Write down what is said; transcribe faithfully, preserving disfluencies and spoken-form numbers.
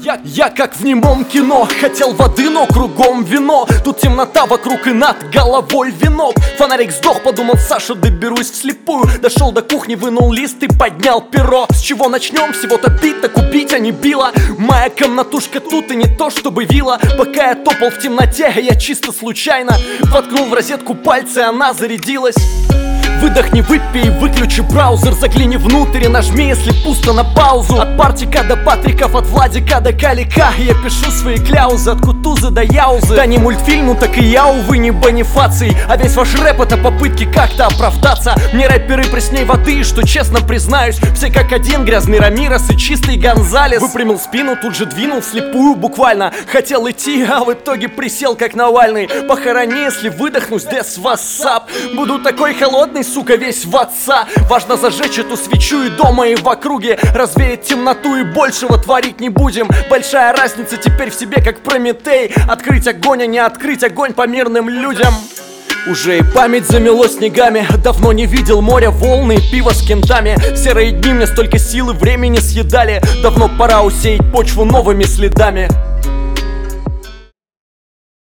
Я, я как в немом кино, хотел воды, но кругом вино. Тут темнота вокруг и над головой венок. Фонарик сдох, подумал, Саша, доберусь вслепую. Дошел до кухни, вынул лист и поднял перо. С чего начнем? Всего-то пить, так убить, а не била. Моя комнатушка тут и не то, чтобы вилла. Пока я топал в темноте, я чисто случайно воткнул в розетку пальцы, она зарядилась. Выдохни, выпей, выключи браузер. Загляни внутрь и нажми, если пусто, на паузу. От Партика до Патриков, от Владика до Калика я пишу свои кляузы, от Кутузы до Яузы. Да не мультфильму, так и я, увы, не Бонифаций. А весь ваш рэп — это попытки как-то оправдаться. Мне рэперы пресней воды, что честно признаюсь, все как один, грязный Рамирес и чистый Гонзалес. Выпрямил спину, тут же двинул вслепую буквально. Хотел идти, а в итоге присел как Навальный. Похорони, если выдохнусь, дэс вассап. Буду такой холодный, сука, весь в отца. Важно зажечь эту свечу и дома, и в округе, развеять темноту, и большего творить не будем. Большая разница теперь в себе, как Прометей. Открыть огонь, а не открыть огонь по мирным людям. Уже и память замело снегами. Давно не видел моря, волны и пиво с кентами. Серые дни мне столько сил и времени съедали. Давно пора усеять почву новыми следами.